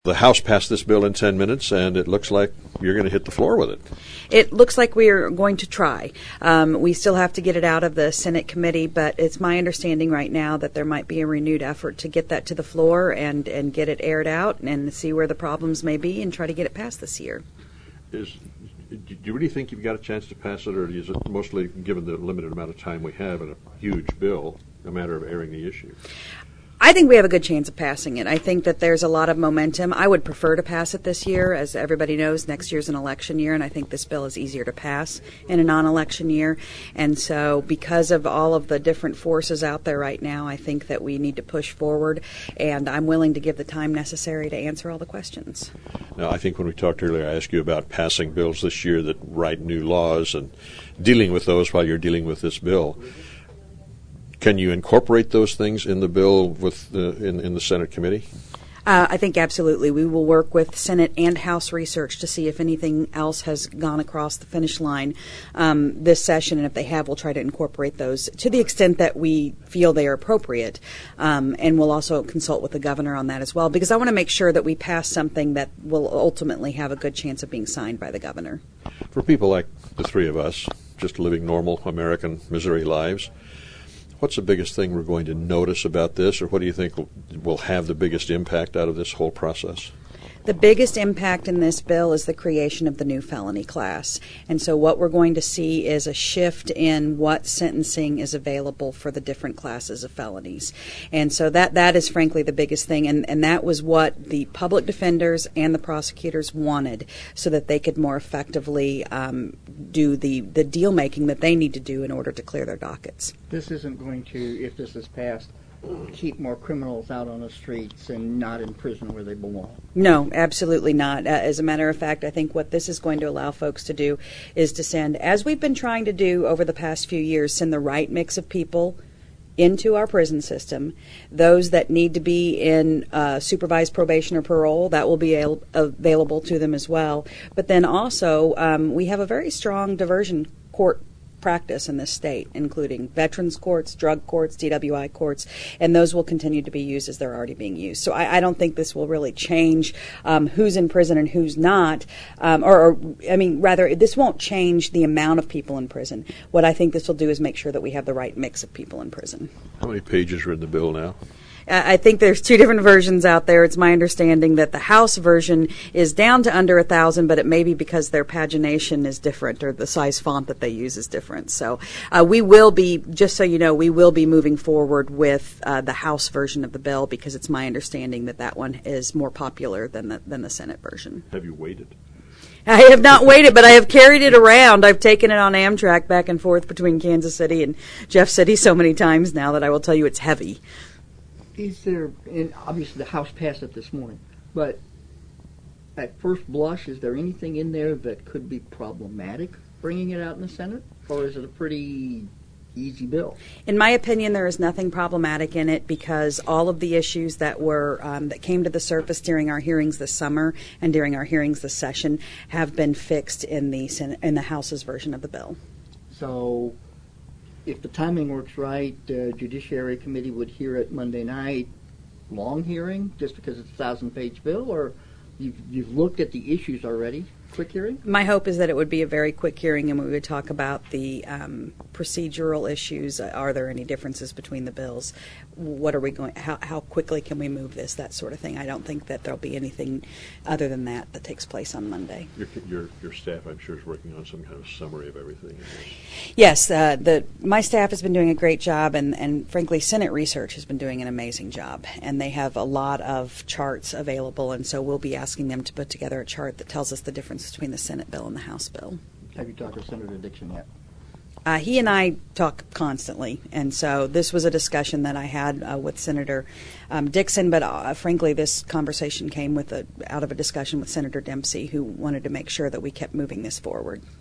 The House passed this bill in 10 minutes, and it looks like you're going to hit the floor with it. It looks like we are going to try. We still have to get it out of the Senate committee, but it's my understanding right now that there might be a renewed effort to get that to the floor and get it aired out and see where the problems may be and try to get it passed this year. Do you really think you've got a chance to pass it, or is it mostly, given the limited amount of time we have and a huge bill, a matter of airing the issue? I think we have a good chance of passing it. I think that there's a lot of momentum. I would prefer to pass it this year. As everybody knows, next year's an election year, and I think this bill is easier to pass in a non-election year. And so because of all of the different forces out there right now, I think that we need to push forward, and I'm willing to give the time necessary to answer all the questions. Now, I think when we talked earlier, I asked you about passing bills this year that write new laws and dealing with those while you're dealing with this bill. Can you incorporate those things in the bill with in the Senate committee? I think absolutely. We will work with Senate and House research to see if anything else has gone across the finish line this session, and if they have, we'll try to incorporate those to the extent that we feel they are appropriate. And we'll also consult with the governor on that as well, because I want to make sure that we pass something that will ultimately have a good chance of being signed by the governor. For people like the three of us, just living normal American Missouri lives, what's the biggest thing we're going to notice about this, or what do you think will have the biggest impact out of this whole process? The biggest impact in this bill is the creation of the new felony class. And so what we're going to see is a shift in what sentencing is available for the different classes of felonies. And so that is frankly the biggest thing. And that was what the public defenders and the prosecutors wanted, so that they could more effectively do the deal making that they need to do in order to clear their dockets. This isn't going to, if this is passed, keep more criminals out on the streets and not in prison where they belong. No, absolutely not. As a matter of fact, I think what this is going to allow folks to do is to send, as we've been trying to do over the past few years, send the right mix of people into our prison system. Those that need to be in supervised probation or parole, that will be available to them as well. But then also, we have a very strong diversion court practice in this state, including veterans courts, drug courts, DWI courts, and those will continue to be used as they're already being used. So I don't think this will really change who's in prison and who's not, rather, this won't change the amount of people in prison. What I think this will do is make sure that we have the right mix of people in prison. How many pages are in the bill now? I think there's two different versions out there. It's my understanding that the House version is down to under 1,000, but it may be because their pagination is different or the size font that they use is different. So we will be, just so you know, we will be moving forward with the House version of the bill, because it's my understanding that that one is more popular than the Senate version. Have you waited? I have not waited, but I have carried it around. I've taken it on Amtrak back and forth between Kansas City and Jeff City so many times now that I will tell you it's heavy. Is there, and obviously the House passed it this morning, but at first blush, is there anything in there that could be problematic bringing it out in the Senate? Or is it a pretty easy bill? In my opinion, there is nothing problematic in it, because all of the issues that were that came to the surface during our hearings this summer and during our hearings this session have been fixed in the Senate, in the House's version of the bill. So if the timing works right, the Judiciary Committee would hear it Monday night, long hearing, just because it's a 1,000-page bill, or you've looked at the issues already? Quick hearing? My hope is that it would be a very quick hearing, and we would talk about the procedural issues. Are there any differences between the bills? What are we going? How quickly can we move this? That sort of thing. I don't think that there'll be anything other than that takes place on Monday. Your staff, I'm sure, is working on some kind of summary of everything. Yes, my staff has been doing a great job, and frankly, Senate Research has been doing an amazing job, and they have a lot of charts available, and so we'll be asking them to put together a chart that tells us the difference between the Senate bill and the House bill. Have you talked to Senator Dixon yet? He and I talk constantly, and so this was a discussion that I had with Senator Dixon, but frankly, this conversation came out of a discussion with Senator Dempsey, who wanted to make sure that we kept moving this forward.